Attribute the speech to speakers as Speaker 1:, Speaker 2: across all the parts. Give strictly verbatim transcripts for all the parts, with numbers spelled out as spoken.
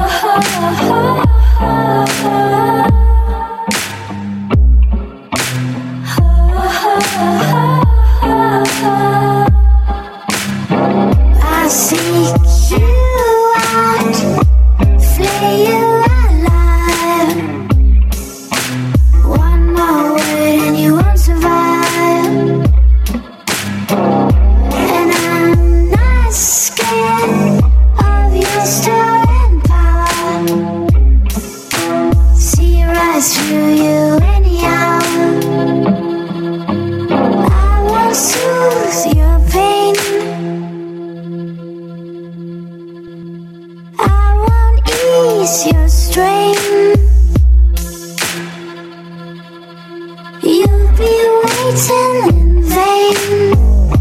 Speaker 1: I seek you out, flay you alive. One more word and you won't survive. And I'm not scared of your stolen power. See rise through you anyhow. I won't soothe your pain. I won't ease your strain. You'll be waiting in vain.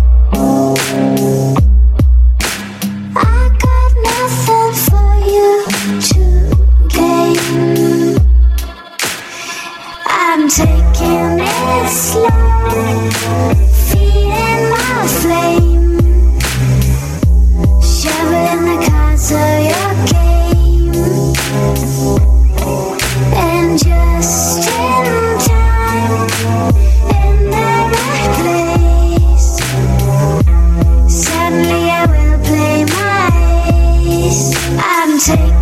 Speaker 1: I got nothing for you to gain. I'm taking it slow, feeding my flame, shoveling the cards of your game. And just in time, in the right place, suddenly I will play my ace. I'm taking